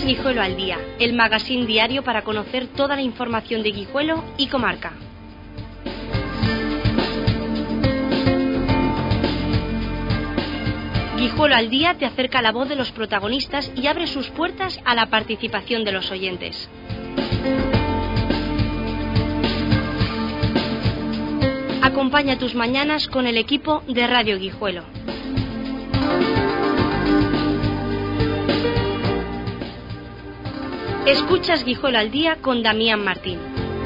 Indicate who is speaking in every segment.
Speaker 1: Escuchas Guijuelo al Día, el magazín diario para conocer toda la información de Guijuelo y comarca. Guijuelo al Día te acerca la voz de los protagonistas y abre sus puertas a la participación de los oyentes. Acompaña tus mañanas con el equipo de Radio Guijuelo. Escuchas Guijuelo al Día con Damián Martín.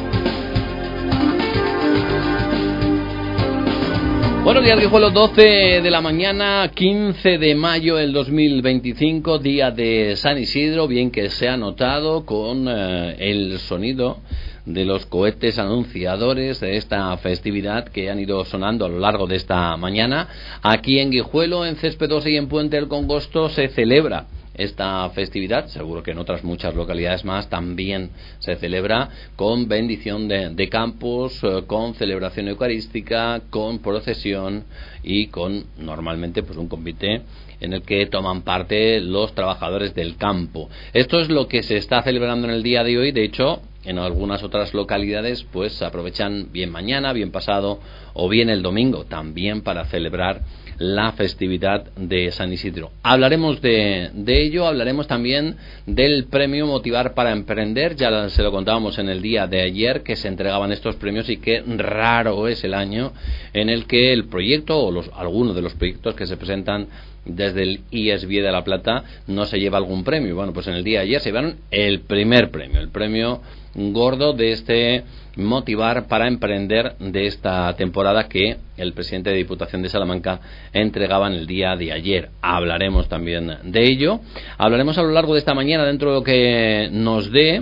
Speaker 2: Buenos días, Guijuelo, 12 de la mañana, 15 de mayo del 2025, día de San Isidro, bien que se ha notado con el sonido de los cohetes anunciadores de esta festividad que han ido sonando a lo largo de esta mañana. Aquí en Guijuelo, en Céspedos y en Puente del Congosto se celebra esta festividad, seguro que en otras muchas localidades más también se celebra con bendición de campos, con celebración eucarística, con procesión y con normalmente pues un convite en el que toman parte los trabajadores del campo. Esto es lo que se está celebrando en el día de hoy. De hecho, en algunas otras localidades pues aprovechan bien mañana, bien pasado o bien el domingo también para celebrar la festividad de San Isidro. Hablaremos de ello, hablaremos también del premio Motivar para Emprender. Ya se lo contábamos en el día de ayer que se entregaban estos premios y que raro es el año en el que el proyecto o algunos de los proyectos que se presentan desde el IESBIE de La Plata no se lleva algún premio. Bueno, pues en el día de ayer se llevaron el primer premio, el premio gordo de este Motivar para Emprender de esta temporada que el presidente de Diputación de Salamanca entregaba en el día de ayer. Hablaremos también de ello. Hablaremos a lo largo de esta mañana, dentro de lo que nos dé,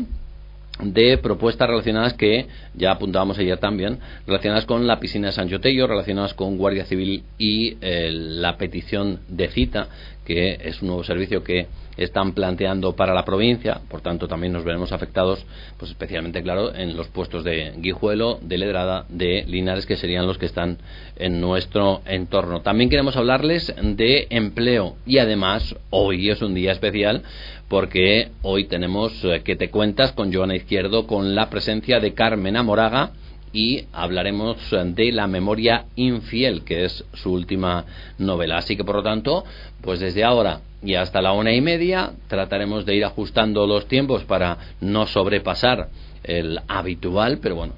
Speaker 2: de propuestas relacionadas que ya apuntábamos ayer también, relacionadas con la piscina de San Yotello, relacionadas con Guardia Civil y la petición de cita, que es un nuevo servicio que están planteando para la provincia. Por tanto también nos veremos afectados, pues especialmente claro en los puestos de Guijuelo, de Ledrada, de Linares, que serían los que están en nuestro entorno. También queremos hablarles de empleo y además hoy es un día especial porque hoy tenemos ¿Qué te cuentas? Con Joana Izquierdo, con la presencia de Carmen Amoraga, y hablaremos de La memoria infiel, que es su última novela. Así que por lo tanto, pues desde ahora y hasta la 1:30 trataremos de ir ajustando los tiempos para no sobrepasar el habitual, pero bueno,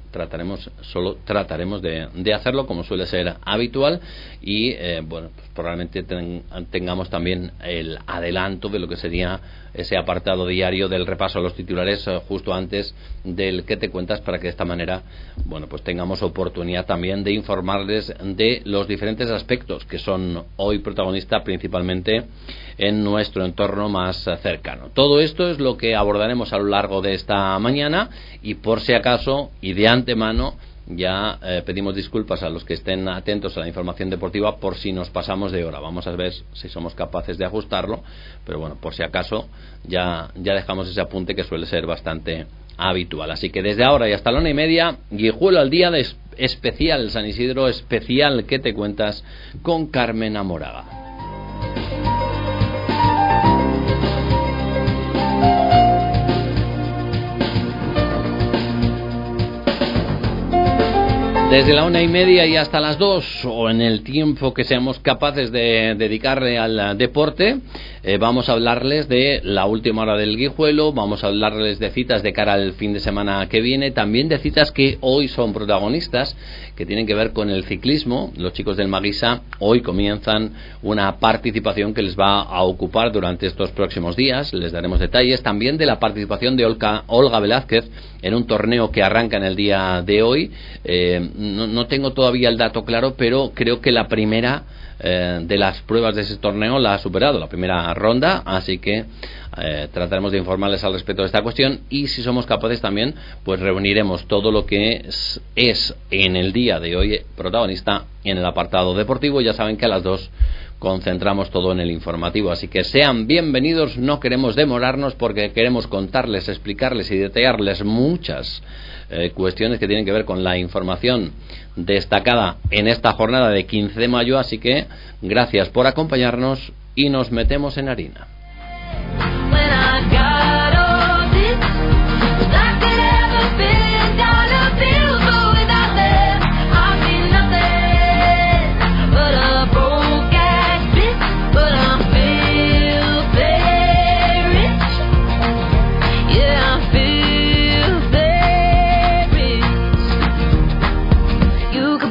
Speaker 2: trataremos de hacerlo como suele ser habitual y bueno, pues probablemente tengamos también el adelanto de lo que sería ese apartado diario del repaso a los titulares justo antes del ¿Qué te cuentas? Para que de esta manera, bueno, pues tengamos oportunidad también de informarles de los diferentes aspectos que son hoy protagonistas principalmente en nuestro entorno más cercano. Todo esto es lo que abordaremos a lo largo de esta mañana y por si acaso y de antemano ya pedimos disculpas a los que estén atentos a la información deportiva por si nos pasamos de hora. Vamos a ver si somos capaces de ajustarlo, pero bueno, por si acaso ya dejamos ese apunte que suele ser bastante habitual. Así que desde ahora y hasta la 1:30, Guijuelo al Día de especial San Isidro, especial ¿Qué te cuentas? Con Carmen Amoraga. Desde la 1:30 y hasta las 2, o en el tiempo que seamos capaces de dedicarle al deporte, vamos a hablarles de la última hora del Guijuelo, vamos a hablarles de citas de cara al fin de semana que viene, también de citas que hoy son protagonistas, que tienen que ver con el ciclismo. Los chicos del Maguisa hoy comienzan una participación que les va a ocupar durante estos próximos días. Les daremos detalles también de la participación de Olga Velázquez en un torneo que arranca en el día de hoy. No tengo todavía el dato claro, pero creo que la primera de las pruebas de ese torneo la ha superado, la primera ronda, así que trataremos de informarles al respecto de esta cuestión y si somos capaces también pues reuniremos todo lo que es en el día de hoy protagonista en el apartado deportivo. Ya saben que a las 2 concentramos todo en el informativo, así que sean bienvenidos. No queremos demorarnos porque queremos contarles, explicarles y detallarles muchas cuestiones que tienen que ver con la información destacada en esta jornada de 15 de mayo, así que gracias por acompañarnos y nos metemos en harina.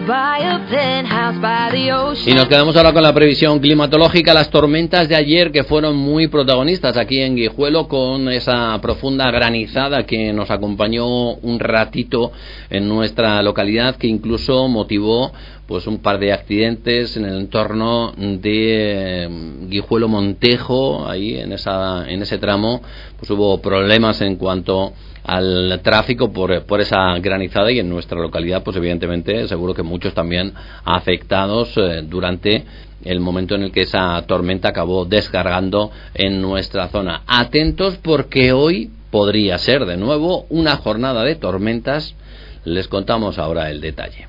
Speaker 2: Y nos quedamos ahora con la previsión climatológica. Las tormentas de ayer, que fueron muy protagonistas aquí en Guijuelo, con esa profunda granizada que nos acompañó un ratito en nuestra localidad, que incluso motivó pues un par de accidentes en el entorno de Guijuelo Montejo. Ahí en ese tramo pues hubo problemas en cuanto al tráfico por esa granizada, y en nuestra localidad pues evidentemente seguro que muchos también afectados durante el momento en el que esa tormenta acabó descargando en nuestra zona. Atentos, porque hoy podría ser de nuevo una jornada de tormentas. Les contamos ahora el detalle.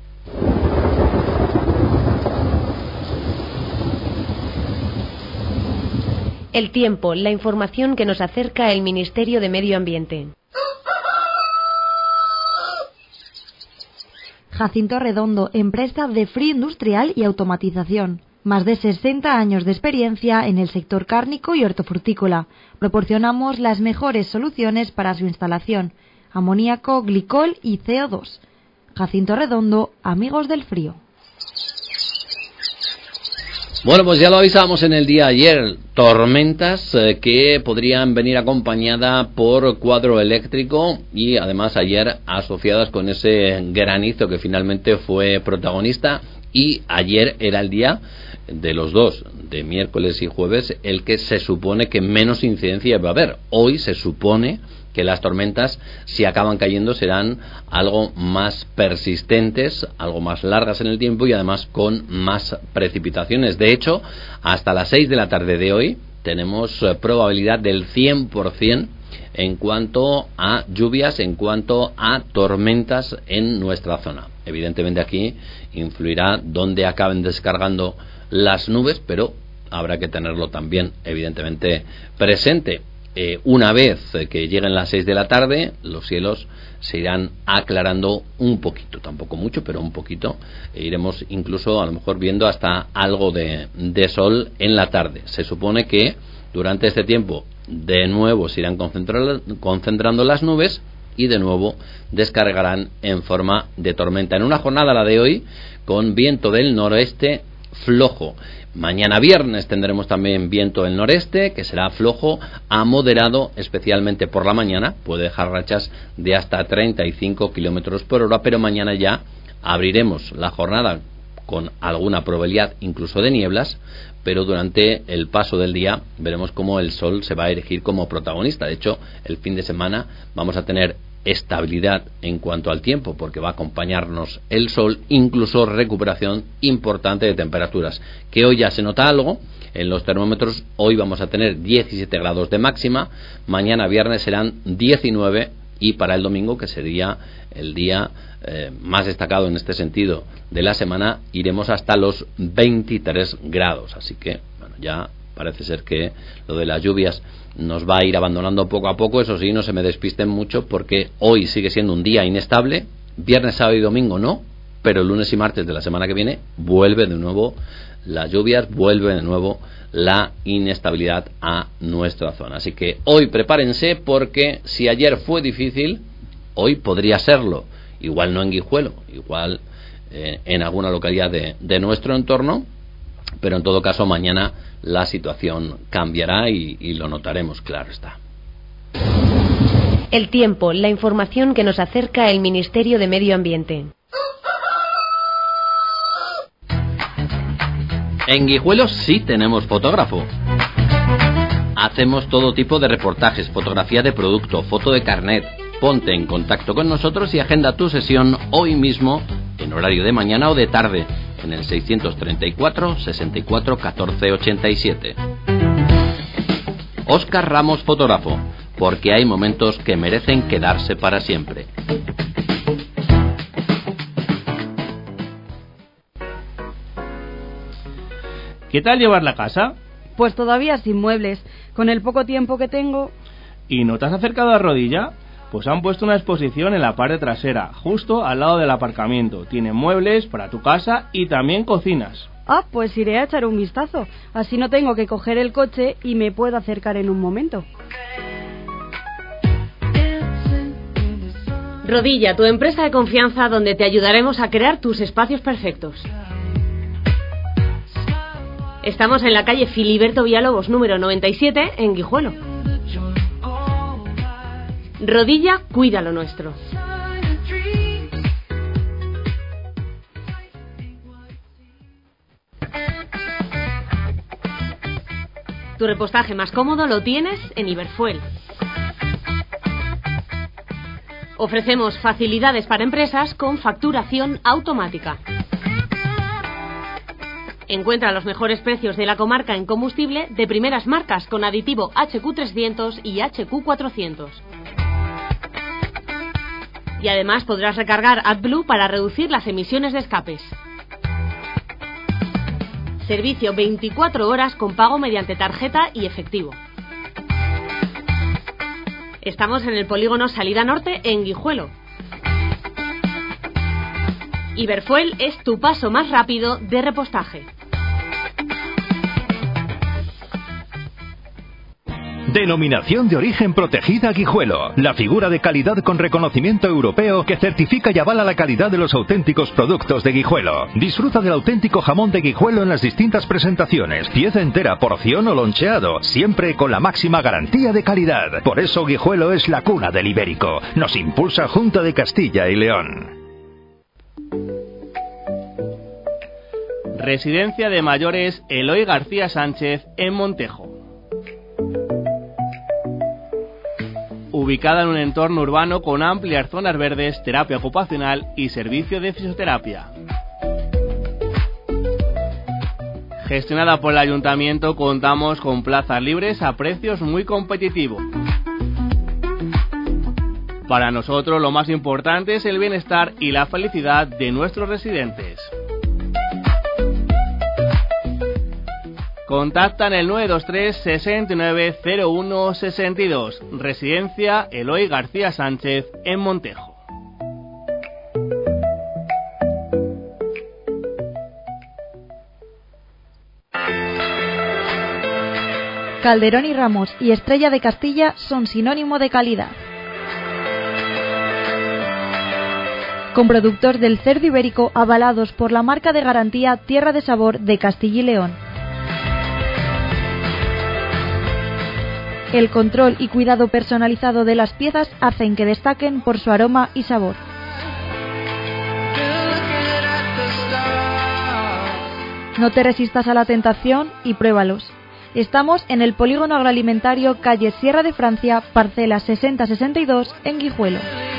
Speaker 1: El tiempo, la información que nos acerca el Ministerio de Medio Ambiente.
Speaker 3: Jacinto Redondo, empresa de frío industrial y automatización. Más de 60 años de experiencia en el sector cárnico y hortofrutícola. Proporcionamos las mejores soluciones para su instalación: amoníaco, glicol y CO2. Jacinto Redondo, amigos del frío.
Speaker 2: Bueno, pues ya lo avisábamos en el día de ayer, tormentas que podrían venir acompañada por cuadro eléctrico, y además ayer asociadas con ese granizo que finalmente fue protagonista. Y ayer era el día de los dos, de miércoles y jueves, el que se supone que menos incidencia va a haber. Hoy se supone que las tormentas, si acaban cayendo, serán algo más persistentes, algo más largas en el tiempo y además con más precipitaciones. De hecho, hasta las 6 de la tarde de hoy tenemos probabilidad del 100% en cuanto a lluvias, en cuanto a tormentas en nuestra zona. Evidentemente aquí influirá dónde acaben descargando las nubes, pero habrá que tenerlo también evidentemente presente. Una vez que lleguen las 6 de la tarde, los cielos se irán aclarando un poquito, tampoco mucho, pero un poquito. Iremos incluso a lo mejor viendo hasta algo de sol en la tarde. Se supone que durante este tiempo de nuevo se irán concentrando las nubes y de nuevo descargarán en forma de tormenta. En una jornada, la de hoy, con viento del noroeste flojo. Mañana viernes tendremos también viento del noreste, que será flojo a moderado, especialmente por la mañana. Puede dejar rachas de hasta 35 kilómetros por hora, pero mañana ya abriremos la jornada con alguna probabilidad incluso de nieblas, pero durante el paso del día veremos cómo el sol se va a erigir como protagonista. De hecho, el fin de semana vamos a tener estabilidad en cuanto al tiempo, porque va a acompañarnos el sol, incluso recuperación importante de temperaturas, que hoy ya se nota algo en los termómetros. Hoy vamos a tener 17 grados de máxima, mañana viernes serán 19, y para el domingo, que sería el día más destacado en este sentido de la semana, iremos hasta los 23 grados. Así que bueno, ya parece ser que lo de las lluvias nos va a ir abandonando poco a poco. Eso sí, no se me despisten mucho, porque hoy sigue siendo un día inestable. Viernes, sábado y domingo no, pero el lunes y martes de la semana que viene vuelve de nuevo las lluvias, vuelve de nuevo la inestabilidad a nuestra zona. Así que hoy prepárense, porque si ayer fue difícil, hoy podría serlo. Igual no en Guijuelo, igual en alguna localidad de nuestro entorno, pero en todo caso mañana la situación cambiará y lo notaremos, claro está.
Speaker 1: El tiempo, la información que nos acerca el Ministerio de Medio Ambiente.
Speaker 2: En Guijuelo sí tenemos fotógrafo. Hacemos todo tipo de reportajes, fotografía de producto, foto de carnet. Ponte en contacto con nosotros y agenda tu sesión hoy mismo, en horario de mañana o de tarde, en el 634 64 14 87. Óscar Ramos, fotógrafo, porque hay momentos que merecen quedarse para siempre.
Speaker 4: ¿Qué tal llevar la casa?
Speaker 5: Pues todavía sin muebles, con el poco tiempo que tengo.
Speaker 4: ¿Y no te has acercado a Rodilla? Pues han puesto una exposición en la parte trasera, justo al lado del aparcamiento. Tiene muebles para tu casa y también cocinas.
Speaker 5: Ah, pues iré a echar un vistazo. Así no tengo que coger el coche y me puedo acercar en un momento.
Speaker 6: Rodilla, tu empresa de confianza donde te ayudaremos a crear tus espacios perfectos. Estamos en la calle Filiberto Villalobos, número 97, en Guijuelo. Rodilla, cuida lo nuestro. Tu repostaje más cómodo lo tienes en Iberfuel. Ofrecemos facilidades para empresas con facturación automática. Encuentra los mejores precios de la comarca en combustible de primeras marcas con aditivo HQ300 y HQ400. Y además podrás recargar AdBlue para reducir las emisiones de escapes. Servicio 24 horas con pago mediante tarjeta y efectivo. Estamos en el polígono Salida Norte en Guijuelo. Iberfuel es tu paso más rápido de repostaje.
Speaker 7: Denominación de origen protegida Guijuelo. La figura de calidad con reconocimiento europeo que certifica y avala la calidad de los auténticos productos de Guijuelo. Disfruta del auténtico jamón de Guijuelo en las distintas presentaciones. Pieza entera, porción o loncheado. Siempre con la máxima garantía de calidad. Por eso Guijuelo es la cuna del ibérico. Nos impulsa Junta de Castilla y León.
Speaker 4: Residencia de mayores Eloy García Sánchez en Montejo. Ubicada en un entorno urbano con amplias zonas verdes, terapia ocupacional y servicio de fisioterapia. Gestionada por el ayuntamiento, contamos con plazas libres a precios muy competitivos. Para nosotros lo más importante es el bienestar y la felicidad de nuestros residentes. Contacta en el 923 69 01 62. Residencia Eloy García Sánchez en Montejo.
Speaker 3: Calderón y Ramos y Estrella de Castilla son sinónimo de calidad. Con productos del cerdo ibérico avalados por la marca de garantía Tierra de Sabor de Castilla y León. El control y cuidado personalizado de las piezas hacen que destaquen por su aroma y sabor. No te resistas a la tentación y pruébalos. Estamos en el Polígono Agroalimentario, calle Sierra de Francia, parcela 6062, en Guijuelo.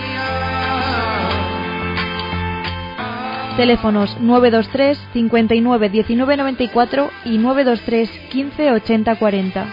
Speaker 3: Teléfonos 923 59 19 94 y 923 15 80 40.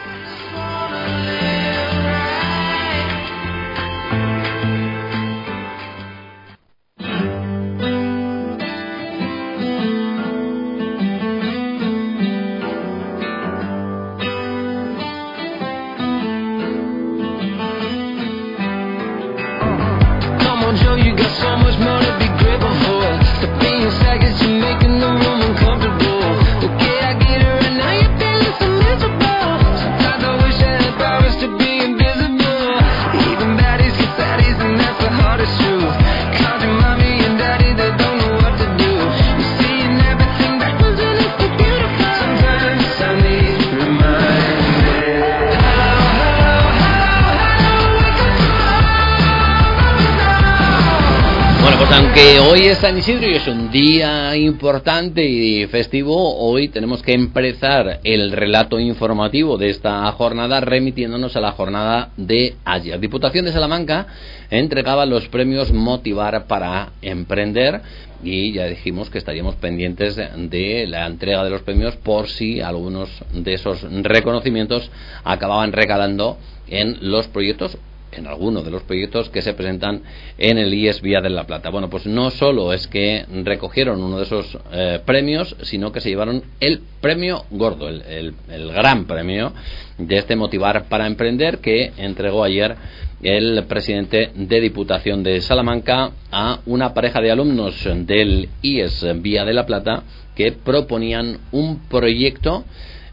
Speaker 2: Aunque hoy es San Isidro y es un día importante y festivo, hoy tenemos que empezar el relato informativo de esta jornada remitiéndonos a la jornada de ayer. Diputación de Salamanca entregaba los premios Motivar para Emprender y ya dijimos que estaríamos pendientes de la entrega de los premios por si algunos de esos reconocimientos acababan recalando en los proyectos, en algunos de los proyectos que se presentan en el IES Vía de la Plata. Bueno, pues no solo es que recogieron uno de esos premios, sino que se llevaron el premio gordo, el gran premio de este Motivar para Emprender que entregó ayer el presidente de Diputación de Salamanca a una pareja de alumnos del IES Vía de la Plata que proponían un proyecto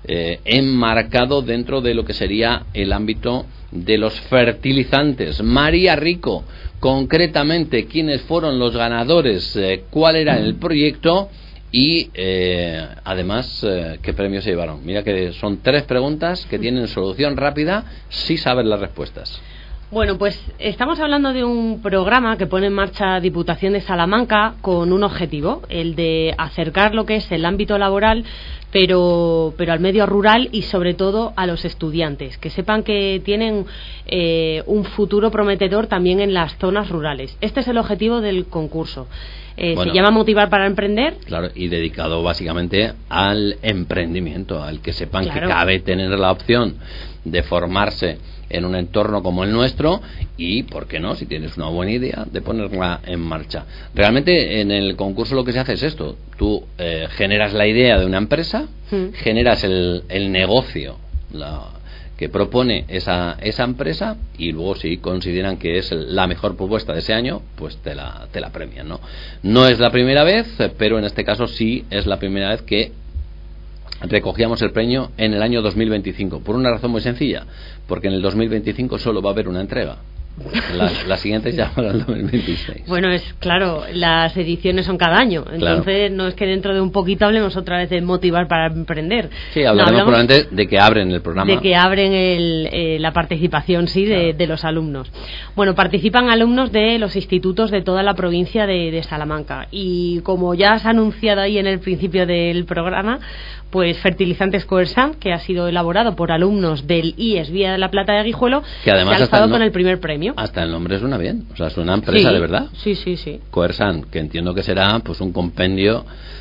Speaker 2: enmarcado dentro de lo que sería el ámbito de los fertilizantes. María Rico, concretamente, ¿quiénes fueron los ganadores? ¿Cuál era el proyecto? Y además, ¿qué premios se llevaron? Mira que son 3 preguntas que tienen solución rápida si sabes las respuestas.
Speaker 6: Bueno, pues estamos hablando de un programa que pone en marcha Diputación de Salamanca con un objetivo, el de acercar lo que es el ámbito laboral, pero al medio rural y sobre todo a los estudiantes, que sepan que tienen un futuro prometedor también en las zonas rurales. Este es el objetivo del concurso. Bueno, se llama Motivar para Emprender.
Speaker 2: Claro, y dedicado básicamente al emprendimiento, al que sepan que cabe tener la opción de formarse en un entorno como el nuestro y, ¿por qué no?, si tienes una buena idea, de ponerla en marcha. Realmente en el concurso lo que se hace es esto: tú generas la idea de una empresa, generas el negocio que propone esa empresa, y luego si consideran que es la mejor propuesta de ese año, pues te la premian, ¿no? No es la primera vez, pero en este caso sí es la primera vez que recogíamos el premio en el año 2025, por una razón muy sencilla, porque en el 2025 solo va a haber una entrega. Las siguientes ya para el 2026.
Speaker 6: Bueno, es claro, las ediciones son cada año, entonces no es que dentro de un poquito hablemos otra vez de Motivar para Emprender.
Speaker 2: Sí, hablaremos probablemente de que abren el programa.
Speaker 6: De que abren la participación, sí, de los alumnos. Bueno, participan alumnos de los institutos de toda la provincia de Salamanca, y como ya has anunciado ahí en el principio del programa, pues Fertilizantes Coersan, que ha sido elaborado por alumnos del IES Vía de la Plata de Guijuelo, que además se ha alzado con el primer premio.
Speaker 2: Hasta el nombre suena bien, o sea, suena empresa de verdad.
Speaker 6: Sí.
Speaker 2: Coersan, que entiendo que será pues un compendio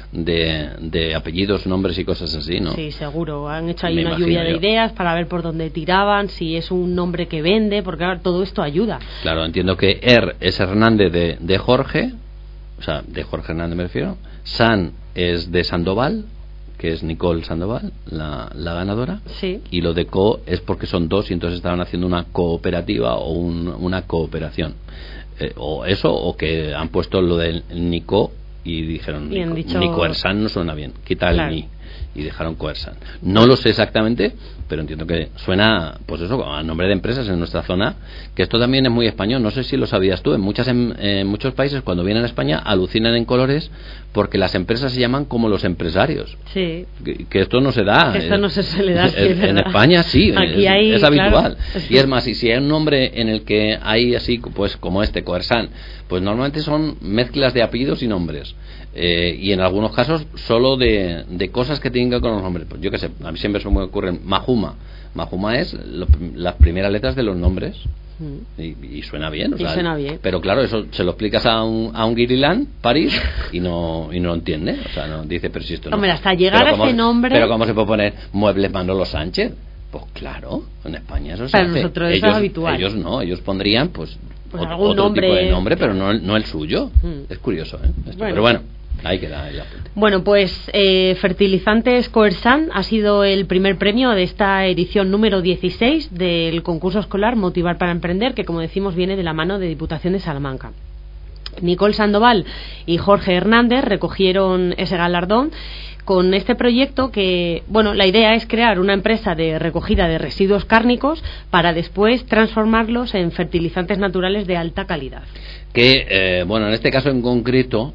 Speaker 2: de apellidos, nombres y cosas así, ¿no?
Speaker 6: Sí, seguro. Han hecho ahí una lluvia de ideas para ver por dónde tiraban, si es un nombre que vende, porque ahora todo esto ayuda.
Speaker 2: Claro, entiendo que es Hernández de Jorge, o sea, de Jorge Hernández me refiero. San es de Sandoval, que es Nicole Sandoval, la ganadora.
Speaker 6: Sí.
Speaker 2: Y lo de co es porque son 2 y entonces estaban haciendo una cooperativa o una cooperación. O eso, o que han puesto lo del Nico y dijeron Coersan no suena bien, quita el ni y dejaron Coersan. No lo sé exactamente, pero entiendo que suena, pues eso, a nombre de empresas en nuestra zona, que esto también es muy español. No sé si lo sabías tú, en muchos países cuando vienen a España alucinan en colores porque las empresas se llaman como los empresarios.
Speaker 6: Sí.
Speaker 2: Que esto no se da.
Speaker 6: Esto no se suele dar.
Speaker 2: En España sí,
Speaker 6: aquí
Speaker 2: es habitual.
Speaker 6: Claro.
Speaker 2: Y es más, y si hay un nombre en el que hay así, pues como Coersan, pues normalmente son mezclas de apellidos y nombres. Y en algunos casos solo de cosas que tienen que ver con los nombres. Pues yo qué sé, a mí siempre se me ocurren Majuma es las primeras letras de los nombres. Y suena bien, o sea,
Speaker 6: suena bien.
Speaker 2: Pero claro, eso se lo explicas a un guirilán, París, y no entiende, o sea, no dice, pero si esto no.
Speaker 6: Hombre, hasta llegar a ese nombre.
Speaker 2: Pero ¿cómo se puede poner Muebles Manolo Sánchez? Pues claro, en España eso se hace.
Speaker 6: Para nosotros eso es habitual.
Speaker 2: Ellos no, ellos pondrían pues
Speaker 6: algún
Speaker 2: otro
Speaker 6: nombre,
Speaker 2: tipo de nombre, pero no el suyo. Es curioso, esto. Pero bueno, ahí queda el apunte.
Speaker 6: Bueno, pues Fertilizantes Coersan ha sido el primer premio de esta edición número 16 del concurso escolar Motivar para Emprender, que como decimos viene de la mano de Diputación de Salamanca. Nicole Sandoval y Jorge Hernández recogieron ese galardón con este proyecto que, bueno, la idea es crear una empresa de recogida de residuos cárnicos para después transformarlos en fertilizantes naturales de alta calidad.
Speaker 2: Que, bueno, en este caso en concreto,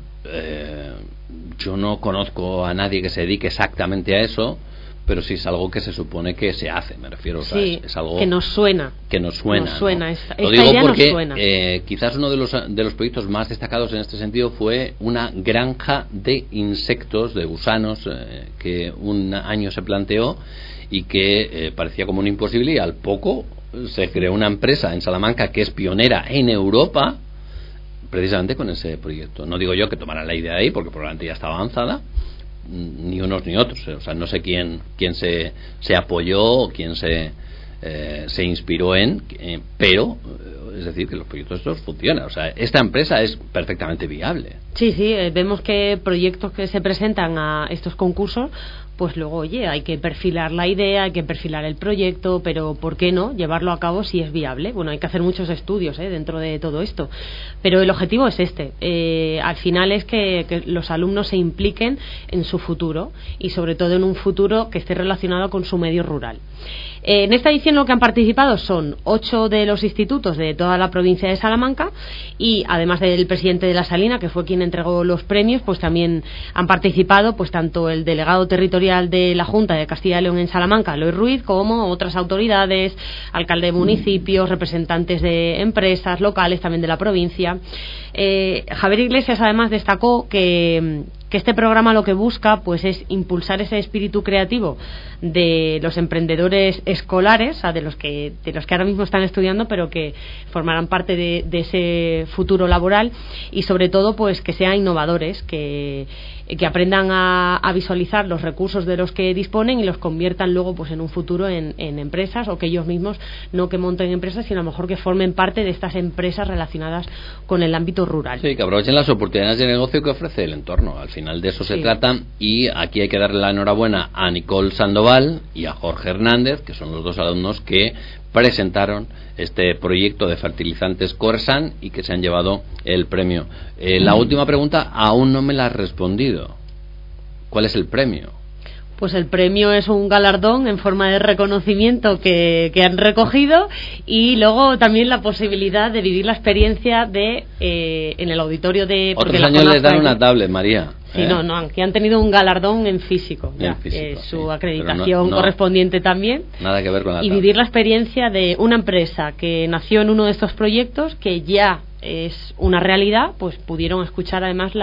Speaker 2: yo no conozco a nadie que se dedique exactamente a eso, pero sí es algo que se supone que se hace, me refiero, o sea,
Speaker 6: sí,
Speaker 2: es algo
Speaker 6: que nos suena.
Speaker 2: Nos suena.
Speaker 6: ¿no?
Speaker 2: Lo digo porque
Speaker 6: suena.
Speaker 2: Quizás uno de los proyectos más destacados en este sentido fue una granja de insectos, de gusanos, que un año se planteó y que parecía como una imposibilidad, y al poco se creó una empresa en Salamanca que es pionera en Europa precisamente con ese proyecto. No digo yo que tomaran la idea de ahí, porque probablemente ya estaba avanzada, ni unos ni otros, o sea, no sé quién se apoyó o quién se inspiró pero es decir, que los proyectos estos funcionan, o sea, esta empresa es perfectamente viable.
Speaker 6: Sí, vemos que proyectos que se presentan a estos concursos pues luego, oye, hay que perfilar la idea, hay que perfilar el proyecto, pero ¿por qué no llevarlo a cabo si es viable? Bueno, hay que hacer muchos estudios dentro de todo esto, pero el objetivo es al final es que los alumnos se impliquen en su futuro y sobre todo en un futuro que esté relacionado con su medio rural. En esta edición lo que han participado son 8 de los institutos de toda la provincia de Salamanca y además del presidente de la Salina, que fue quien entregó los premios, pues también han participado pues tanto el delegado territorial de la Junta de Castilla y León en Salamanca, Eloy Ruiz, como otras autoridades, alcalde de municipios, representantes de empresas locales también de la provincia. Javier Iglesias además destacó que este programa lo que busca pues es impulsar ese espíritu creativo de los emprendedores escolares, o sea, de los que ahora mismo están estudiando pero que formarán parte de ese futuro laboral, y sobre todo pues que sean innovadores, que aprendan a visualizar los recursos de los que disponen y los conviertan luego pues en un futuro en empresas, o que ellos mismos no que monten empresas, sino a lo mejor que formen parte de estas empresas relacionadas con el ámbito rural.
Speaker 2: Sí, que aprovechen las oportunidades de negocio que ofrece el entorno. Al final de eso se trata, y aquí hay que darle la enhorabuena a Nicole Sandoval y a Jorge Hernández, que son los dos alumnos que presentaron este proyecto de fertilizantes Coersan y que se han llevado el premio. La última pregunta aún no me la has respondido. ¿Cuál es el premio?
Speaker 6: Pues el premio es un galardón en forma de reconocimiento que han recogido, y luego también la posibilidad de vivir la experiencia de en el auditorio de...
Speaker 2: Otros años les dan una tablet, María.
Speaker 6: Sí, no, aquí han tenido un galardón en físico, su acreditación correspondiente también.
Speaker 2: Nada que ver con la tablet.
Speaker 6: Y vivir la experiencia de una empresa que nació en uno de estos proyectos, que ya es una realidad, pues pudieron escuchar además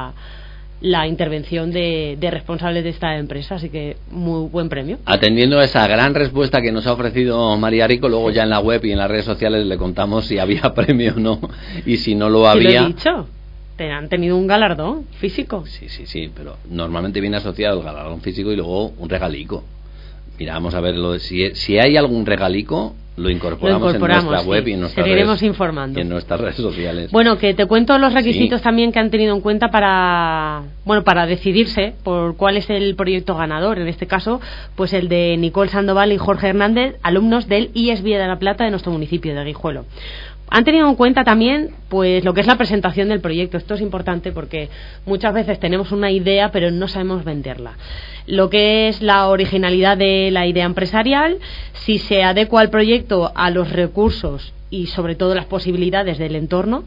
Speaker 6: la intervención de responsables de esta empresa, así que muy buen premio. Atendiendo
Speaker 2: a esa gran respuesta que nos ha ofrecido María Rico, luego ya en la web y en las redes sociales le contamos si había premio o no, y si no lo había...
Speaker 6: Lo he dicho, han tenido un galardón físico.
Speaker 2: Sí, pero normalmente viene asociado el galardón físico y luego un regalico. Mira, vamos a ver si hay algún regalico. Lo incorporamos en nuestra web y en nuestras
Speaker 6: seguiremos informando.
Speaker 2: Y en nuestras redes sociales.
Speaker 6: Bueno, que te cuento los requisitos también que han tenido en cuenta para decidirse por cuál es el proyecto ganador. En este caso, pues el de Nicole Sandoval y Jorge Hernández, alumnos del IES Villa de la Plata de nuestro municipio de Guijuelo. Han tenido en cuenta también pues lo que es la presentación del proyecto. Esto es importante porque muchas veces tenemos una idea pero no sabemos venderla. Lo que es la originalidad de la idea empresarial, si se adecua al proyecto a los recursos y sobre todo las posibilidades del entorno,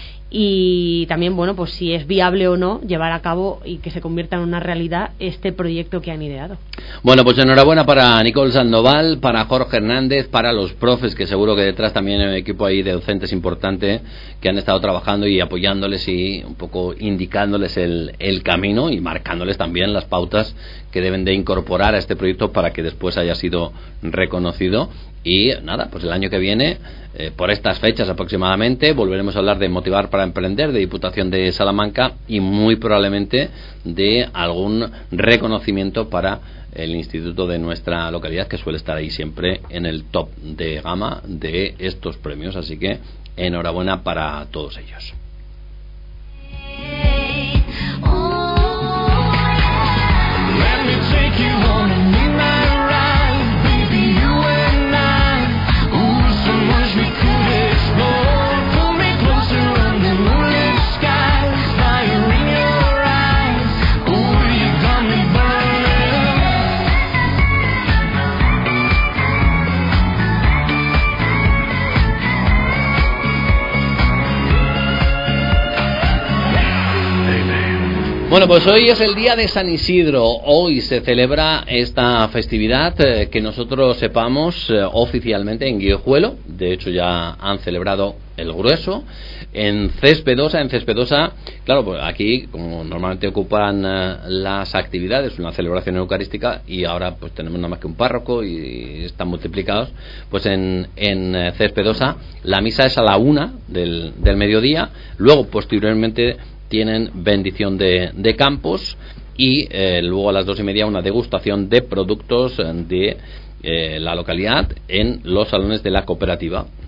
Speaker 6: y también pues si es viable o no llevar a cabo y que se convierta en una realidad este proyecto que han ideado.
Speaker 2: Bueno, pues enhorabuena para Nicole Sandoval, para Jorge Hernández, para los profes, que seguro que detrás también hay un equipo ahí de docentes importante que han estado trabajando y apoyándoles y un poco indicándoles el camino y marcándoles también las pautas que deben de incorporar a este proyecto para que después haya sido reconocido. Y nada, pues el año que viene, por estas fechas aproximadamente, volveremos a hablar de Motivar para Emprender, de Diputación de Salamanca, y muy probablemente de algún reconocimiento para el instituto de nuestra localidad, que suele estar ahí siempre en el top de gama de estos premios. Así que enhorabuena para todos ellos. Bueno, pues hoy es el día de San Isidro. Hoy se celebra esta festividad que nosotros sepamos oficialmente en Guijuelo. De hecho ya han celebrado el grueso. En Céspedosa, claro, pues aquí como normalmente ocupan las actividades, una celebración eucarística, y ahora pues tenemos nada más que un párroco y están multiplicados, pues en Céspedosa la misa es a la 1 del mediodía. Luego posteriormente tienen bendición de campos y luego a las 2:30 una degustación de productos de la localidad en los salones de la cooperativa,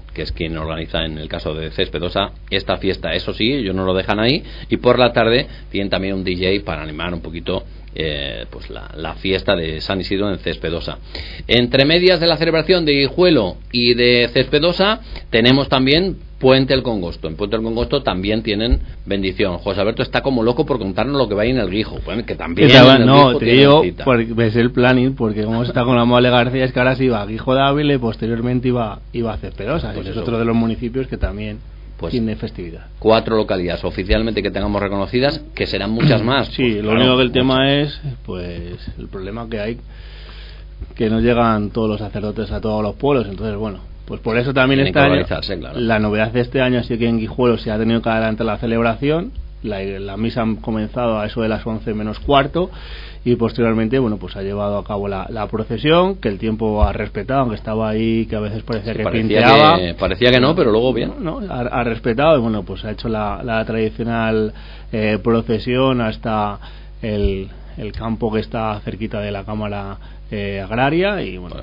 Speaker 2: que es quien organiza en el caso de Céspedosa esta fiesta. Eso sí, ellos no lo dejan ahí, y por la tarde tienen también un DJ para animar un poquito pues la fiesta de San Isidro en Céspedosa. Entre medias de la celebración de Guijuelo y de Céspedosa tenemos también Puente el Congosto. En Puente el Congosto también tienen bendición. José Alberto está como loco por contarnos lo que va ahí en el Guijo. Bueno, que también
Speaker 4: no, te digo, ves el planning, porque como está con la Amable García, es que ahora se iba a Guijo de Ávila y posteriormente iba a Céspedosa. Pues es otro de los municipios que también tiene festividad. 4
Speaker 2: localidades oficialmente que tengamos reconocidas, que serán muchas más.
Speaker 4: Sí, pues, lo único que el tema es pues el problema que hay, que no llegan todos los sacerdotes a todos los pueblos. Entonces, bueno, pues por eso también este año, claro, la novedad de este año ha sido que en Guijuelo se ha tenido que adelantar la celebración. La misa ha comenzado a eso de las 11 menos cuarto, y posteriormente, bueno, pues ha llevado a cabo la procesión, que el tiempo ha respetado, aunque estaba ahí, que a veces parecía que pinteaba.
Speaker 2: Parecía que no, pero luego bien.
Speaker 4: No, ha respetado, y bueno, pues ha hecho la tradicional procesión hasta el campo que está cerquita de la Cámara Agraria, y bueno,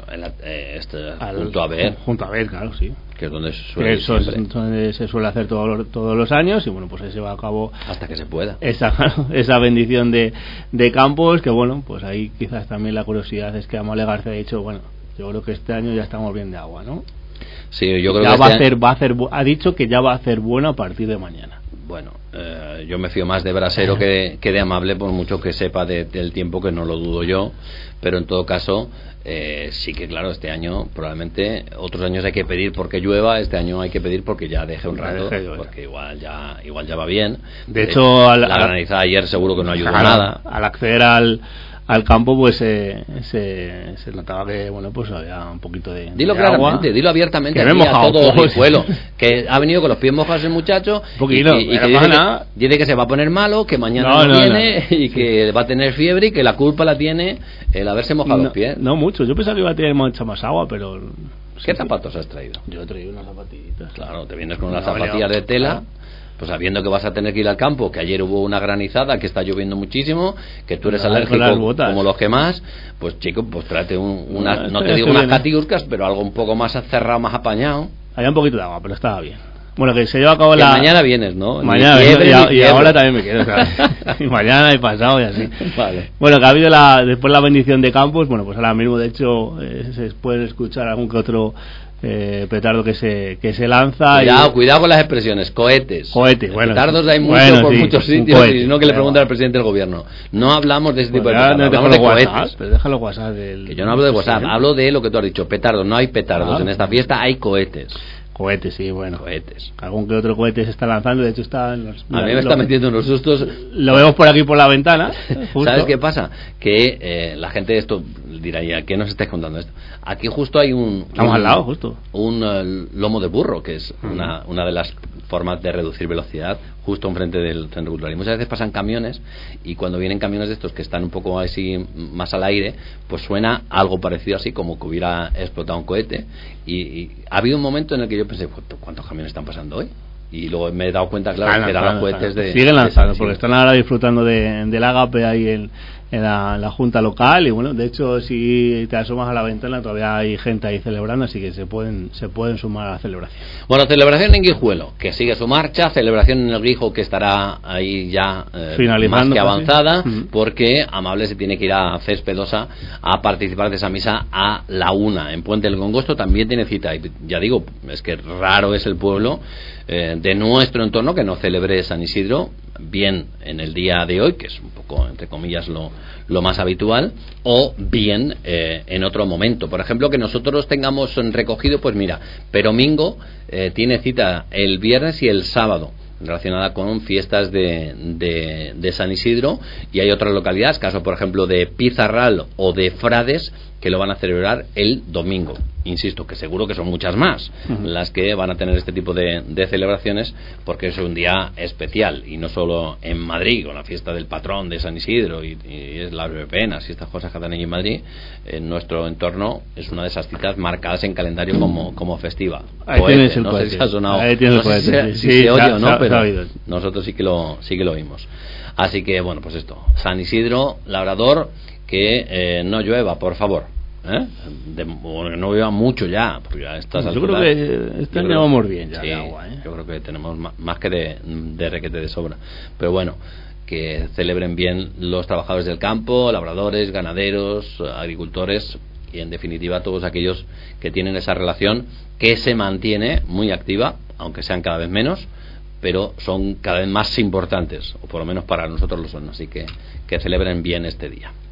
Speaker 4: junto a ver, claro, sí,
Speaker 2: que es donde
Speaker 4: se suele hacer todos los años, y bueno, pues ahí se va a cabo
Speaker 2: hasta que se pueda
Speaker 4: esa bendición de campos, que bueno, pues ahí quizás también la curiosidad es que Amable García ha dicho, bueno, yo creo que este año ya estamos bien de agua, ¿no?
Speaker 2: Sí, yo creo
Speaker 4: ya
Speaker 2: que
Speaker 4: ha dicho que ya va a hacer bueno a partir de mañana.
Speaker 2: Bueno, yo me fío más de Brasero que de Amable, por mucho que sepa del tiempo, que no lo dudo yo, pero en todo caso sí que claro, este año probablemente, otros años hay que pedir porque llueva, este año hay que pedir porque ya deje un rato, porque igual ya va bien.
Speaker 4: De hecho,
Speaker 2: la granizada ayer seguro que no ayudó nada.
Speaker 4: Al acceder al campo, pues se notaba que, bueno, pues había un poquito de
Speaker 2: dilo
Speaker 4: de
Speaker 2: claramente,
Speaker 4: agua.
Speaker 2: dilo abiertamente,
Speaker 4: que me he mojado,
Speaker 2: todo el pueblo, que ha venido con los pies mojados el muchacho, y que dice que se va a poner malo, que mañana no viene, y que va a tener fiebre, y que la culpa la tiene el haberse mojado los pies.
Speaker 4: No mucho, yo pensaba que iba a tener mucha más agua, pero...
Speaker 2: ¿Qué zapatos has traído?
Speaker 4: Yo he traído unas zapatillitas.
Speaker 2: Claro, te vienes con unas zapatillas de tela. Pues sabiendo que vas a tener que ir al campo, que ayer hubo una granizada, que está lloviendo muchísimo, que tú eres alérgico como los que más, pues chico, pues tráete no te digo unas catiuscas, pero algo un poco más cerrado, más apañado.
Speaker 4: Había un poquito de agua, pero estaba bien. Bueno, que se lleva a cabo
Speaker 2: que mañana vienes, ¿no?
Speaker 4: Mañana y ahora también me quedo, ¿sabes? Y mañana y pasado y así.
Speaker 2: Vale.
Speaker 4: Bueno, que ha habido después la bendición de campos, bueno, pues ahora mismo de hecho se puede escuchar algún que otro petardo que se lanza.
Speaker 2: Cuidado con las expresiones. Cohetes,
Speaker 4: bueno,
Speaker 2: petardos hay muchos por muchos sitios, y no que le pregunte al presidente del gobierno. No hablamos de ese tipo de petardos, hablamos de cohetes.
Speaker 4: Pero déjalo WhatsApp
Speaker 2: que yo no hablo de WhatsApp, hablo de lo que tú has dicho, petardos. No hay petardos en esta fiesta, hay cohetes.
Speaker 4: Cohetes, sí, bueno.
Speaker 2: Cohetes.
Speaker 4: Algún que otro cohete se está lanzando, de hecho está...
Speaker 2: A mí me está metiendo unos sustos.
Speaker 4: Lo vemos por aquí por la ventana. Justo.
Speaker 2: ¿Sabes qué pasa? Que la gente de esto dirá, ¿y a qué nos estáis contando esto? Aquí justo hay
Speaker 4: Estamos al lado, justo.
Speaker 2: Un lomo de burro, que es una de las formas de reducir velocidad, justo enfrente del centro cultural. Y muchas veces pasan camiones, y cuando vienen camiones de estos que están un poco así más al aire, pues suena algo parecido así, como que hubiera explotado un cohete. Y ha habido un momento en el que yo pensé, ¿cuántos camiones están pasando hoy? Y luego me he dado cuenta, claro, que eran los cohetes de...
Speaker 4: Siguen lanzando, porque están ahora disfrutando del ágape ahí en la junta local, y bueno, de hecho, si te asomas a la ventana todavía hay gente ahí celebrando, así que se pueden sumar a la celebración.
Speaker 2: Bueno, celebración en Guijuelo, que sigue su marcha, celebración en el Guijo, que estará ahí ya
Speaker 4: finalizando,
Speaker 2: más que avanzada, porque Amable se tiene que ir a Céspedosa a participar de esa misa a la 1:00. En Puente del Congosto también tiene cita, y ya digo, es que raro es el pueblo de nuestro entorno que no celebre San Isidro, bien en el día de hoy, que es un poco, entre comillas, lo más habitual, o bien en otro momento. Por ejemplo, que nosotros tengamos recogido, pues mira, Peromingo tiene cita el viernes y el sábado, relacionada con fiestas de San Isidro, y hay otras localidades, caso por ejemplo de Pizarral o de Frades, que lo van a celebrar el domingo. Insisto, que seguro que son muchas más las que van a tener este tipo de celebraciones, porque es un día especial, y no solo en Madrid, con la fiesta del patrón de San Isidro y las verbenas y estas cosas que hacen allí en Madrid. En nuestro entorno es una de esas citas marcadas en calendario como festiva.
Speaker 4: Ahí tienes el
Speaker 2: no
Speaker 4: cohete.
Speaker 2: sé si ha sonado,
Speaker 4: ahí tienes el cohete.
Speaker 2: si se oye o no, pero nosotros sí que lo oímos. Así que bueno, pues esto, San Isidro, Labrador, que no llueva, por favor. no beba mucho ya, porque a estas alturas,
Speaker 4: creo que este año vamos bien ya,
Speaker 2: sí,
Speaker 4: de agua,
Speaker 2: yo creo que tenemos más que de requete de sobra, pero bueno, que celebren bien los trabajadores del campo, labradores, ganaderos, agricultores y en definitiva todos aquellos que tienen esa relación que se mantiene muy activa, aunque sean cada vez menos, pero son cada vez más importantes, o por lo menos para nosotros lo son, así que celebren bien este día.